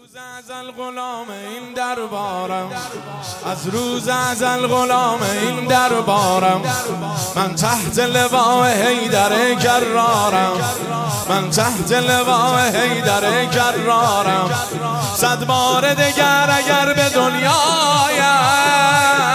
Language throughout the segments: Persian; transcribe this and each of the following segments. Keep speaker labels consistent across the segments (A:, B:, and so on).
A: ازل غلام این دربارم، از روز ازل غلام این دربارم. من تحت لواء حیدر کرارم، من تحت لواء حیدر کرارم. 100 بار دگر اگر به دنیایم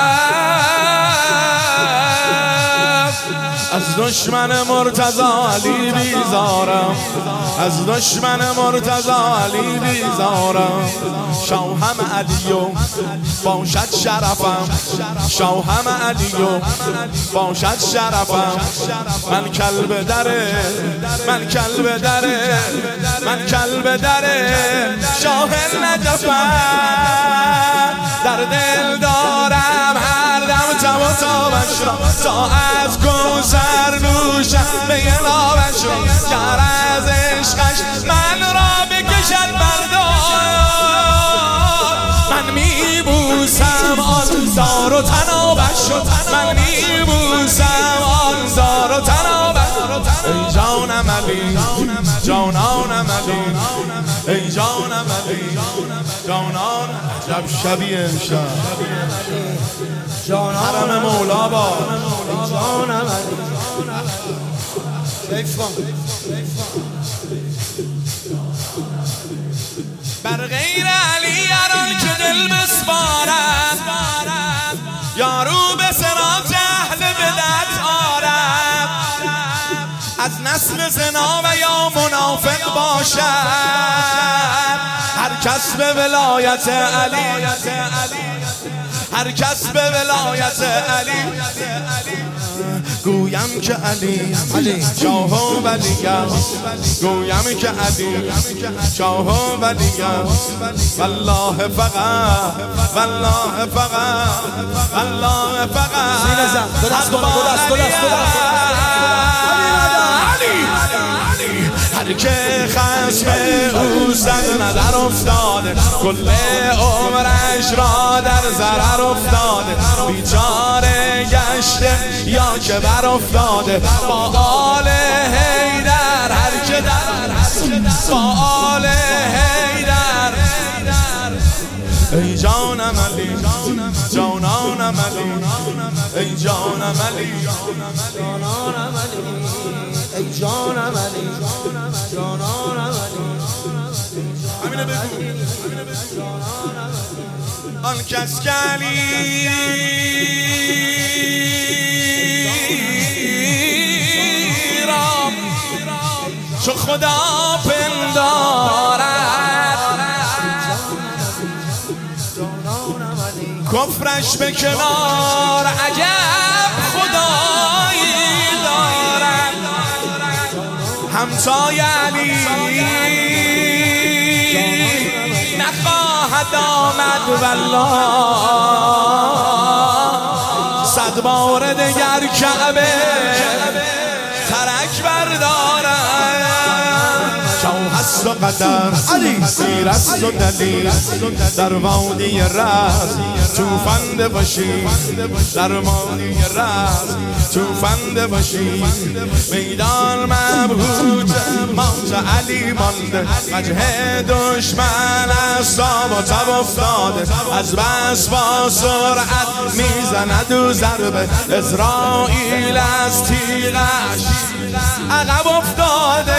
A: از دشمن مرتضی علی بیزارم، از دشمن مرتضی علی بیزارم. شوهم علیو باشد شرفم، شوهم علیو باشد شرفم. من کلب دره، من کلب دره، من کلب دره شاه نجفم. در دل دارم هر دم تب و تابش را، تا از کوثر نوشم می نابش را. گر از عشقش من را بکشد بردار، من میبوسم آن زار و تنابش را، من میبوسم آن زار و تنابش. ای جانم علی، جانانم علی، ای جانم علی، جانان. عجب شبیه امشب، حرم مولا با جانم علی. بر غیر علی هران که دل بسپارد، یارو به صراط اهل بدعت آرد. از نسل زنا و یا منافق باشد، هر کس به ولایت علی، هر کس به ولایت علی. گویم که علی شاه و ولی است، گویم که علی شاه و ولی است. والله فقط، والله فقط، والله فقط. هر که خصم او صد نظر افتاده، کل عمرش را در ضرر افتاده. بیچاره گشته یا که بر افتاده، با آل حیدر هر که در، با آل حیدر. ای جانم علی، جانانم علی، ای جانم علی، جانانم علی، ای جانم علی، جانانم علی. همینه بگو. آن کس که علی را چو خدا پندارد، کفرش به کنار عجب خدایی دارد. همتای علی نخواهد آمد والله، 100 بار دگر کعبه ترک بردارد. شاه هست و قدر، سیر است و دلیل، در وادی رز توفنده باشی، در وادی رز توفنده باشی. میدان مبهوت موت علی مانده، وجه دشمن از تاب و تب افتاده. از بس با سرعت میزند و ضربه، اسرائیل از تیغش عقب افتاده.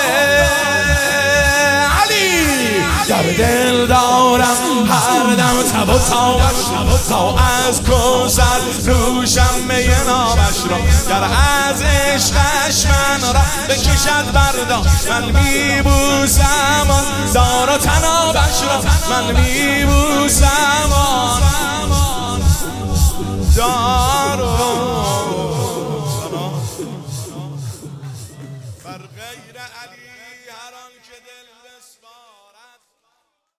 A: در دل دارم هر دم تب و تابش، تا از کوثر نوشم می نابش را. گر از عشقش من را بکشد بردار، من میبوسم آن زار و تنابش را، من میبوسم آن زار و. بر غیر علی هر آن که دل